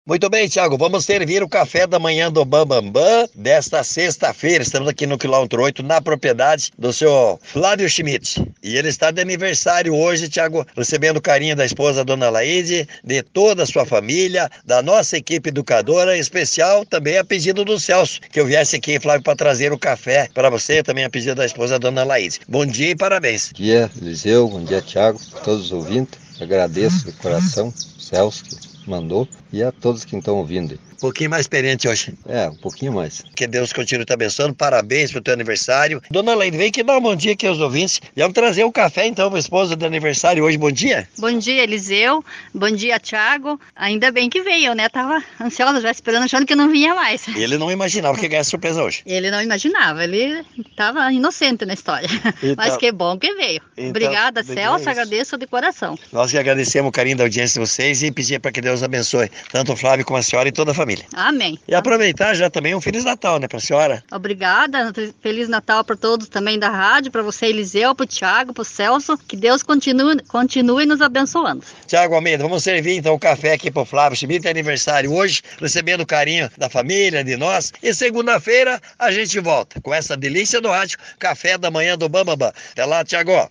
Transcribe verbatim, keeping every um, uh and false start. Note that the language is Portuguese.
Muito bem, Thiago, vamos servir o café da manhã do Bambambam Bam Bam desta sexta-feira. Estamos aqui no quilômetro oito, na propriedade do senhor Flávio Schmidt. E ele está de aniversário hoje, Thiago, recebendo o carinho da esposa, Dona Laide, de toda a sua família, da nossa equipe educadora, em especial também a pedido do Celso, que eu viesse aqui, Flávio, para trazer o café para você, também a pedido da esposa, Dona Laide. Bom dia e parabéns. Bom dia, Eliseu, bom dia, Thiago, todos os ouvintes. Agradeço de coração, Celso, que mandou, e a todos que estão ouvindo. Um pouquinho mais experiente hoje. É, um pouquinho mais. Que Deus continue te abençoando, parabéns pelo teu aniversário. Dona Leide, vem aqui dar um bom dia aqui aos ouvintes. E vamos trazer o café então para a esposa do aniversário hoje, bom dia. Bom dia, Eliseu, bom dia, Thiago. Ainda bem que veio, né? Tava ansiosa já esperando, achando que não vinha mais. Ele não imaginava que ia ganhar surpresa hoje. Ele não imaginava, ele tava inocente na história. Então, mas que bom que veio. Então, obrigada, Celso, é agradeço de coração. Nós que agradecemos o carinho da audiência de vocês e pedir para que Deus abençoe tanto o Flávio como a senhora e toda a família. Amém. E aproveitar já também um Feliz Natal, né, para a senhora. Obrigada, Feliz Natal para todos também da rádio, para você, Eliseu, para o Thiago, para o Celso, que Deus continue, continue nos abençoando. Thiago Almeida, vamos servir então o café aqui para o Flávio Schmidt, é aniversário hoje, recebendo o carinho da família, de nós, e segunda-feira a gente volta com essa delícia do rádio, café da manhã do Bambambam. Até lá, Thiago.